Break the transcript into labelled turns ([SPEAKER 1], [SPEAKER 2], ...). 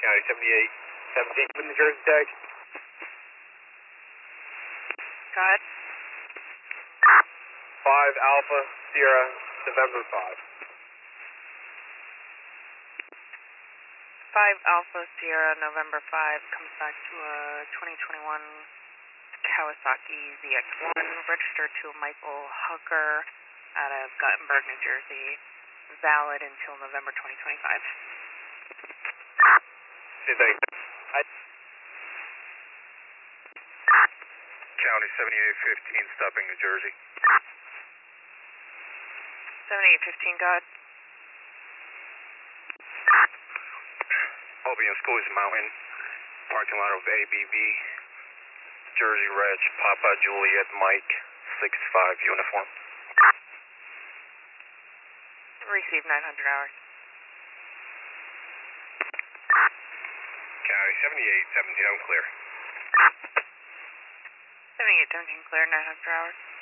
[SPEAKER 1] County 7817 from New Jersey Tech.
[SPEAKER 2] Go ahead.
[SPEAKER 1] 5 Alpha Sierra November 5.
[SPEAKER 2] 5 Alpha Sierra November 5 comes back to a 2021 Kawasaki ZX1 registered to a Michael Hucker out of Guttenberg, New Jersey, valid until November 2025.
[SPEAKER 1] County 7815 stopping New Jersey.
[SPEAKER 2] 7815, go ahead.
[SPEAKER 1] Obion Schools Mountain, parking lot of ABB, Jersey Reg, Papa Juliet Mike, 6-5 uniform.
[SPEAKER 2] Receive 900 hours.
[SPEAKER 1] County 7817, I'm clear.
[SPEAKER 2] 7817 clear, 900 hours.